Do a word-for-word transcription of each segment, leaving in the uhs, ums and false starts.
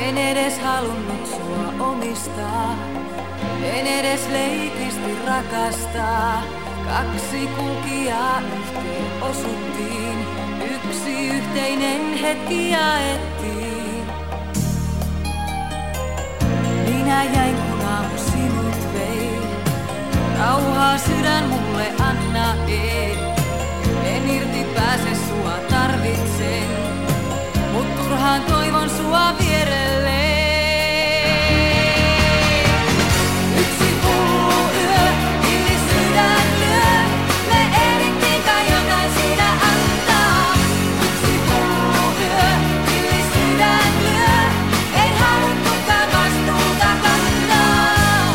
En edes halunnut sua omistaa, en edes leikisti rakastaa. Kaksi kulkijaa yhteen osuttiin, yksi yhteinen hetki jaettiin. Minä jäin kun aamu sinut vei, rauhaa sydän mulle anna ei. En irti pääse sua tarvitsen, mut turhaan toivon sua vierelleen. Yksi hullu yö, illi sydän lyö, me ehdittiin kai jotain siinä antaa. Yksi hullu yö, illi sydän lyö, ei haluttukaan vastuuta kantaa.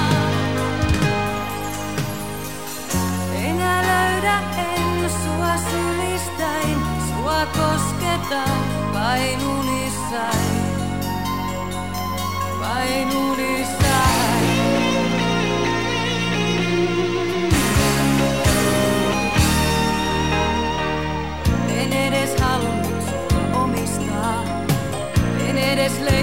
Enää löydä en sua sylistäin, sua kosketaan vain unissain, vain unissain. En edes halunnut sua omistaa, en edes